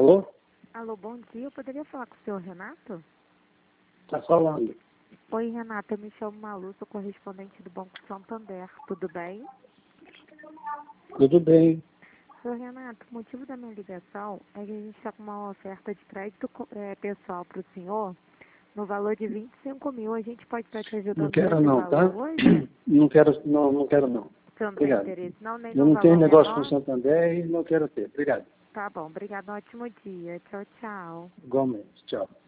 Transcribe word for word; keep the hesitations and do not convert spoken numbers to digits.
Alô? Alô, bom dia. Eu poderia falar com o senhor Renato? Tá falando. Oi, Renato. Eu me chamo Malu, sou correspondente do Banco Santander. Tudo bem? Tudo bem. Senhor Renato, o motivo da minha ligação é que a gente está com uma oferta de crédito é, pessoal para o senhor no valor de vinte e cinco mil. A gente pode estar te Não ajudando quero nesse não, tá? valor hoje? Não quero, não, não quero não. Você não tem Obrigado. interesse não, nem Eu no não tenho valor negócio com o menor? Santander e não quero ter. Obrigado. Tá bom, obrigado. Ótimo dia. Tchau, tchau. Igualmente. Tchau.